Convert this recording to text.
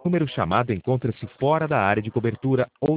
número chamado encontra-se fora da área de cobertura ou